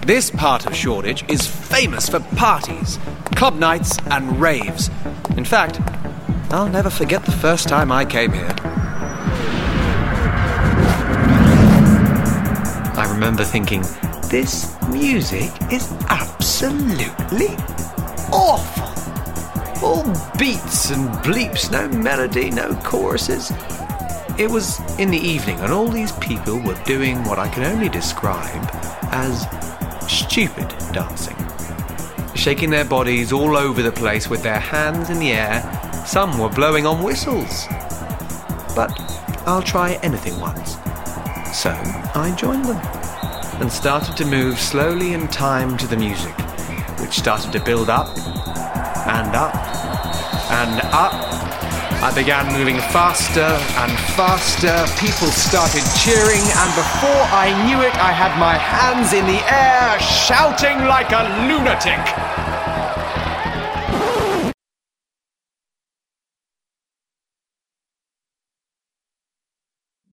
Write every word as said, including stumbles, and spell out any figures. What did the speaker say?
This part of Shoreditch is famous for parties, club nights and raves. In fact, I'll never forget the first time I came here. I remember thinking, this music is absolutely awful. All beats and bleeps, no melody, no choruses. It was in the evening and all these people were doing what I can only describe as stupid dancing. Shaking their bodies all over the place with their hands in the air. Some were blowing on whistles. But I'll try anything once. So I joined them and started to move slowly in time to the music, which started to build up and up and up. I began moving faster and faster. People started cheering, and before I knew it, I had my hands in the air, shouting like a lunatic.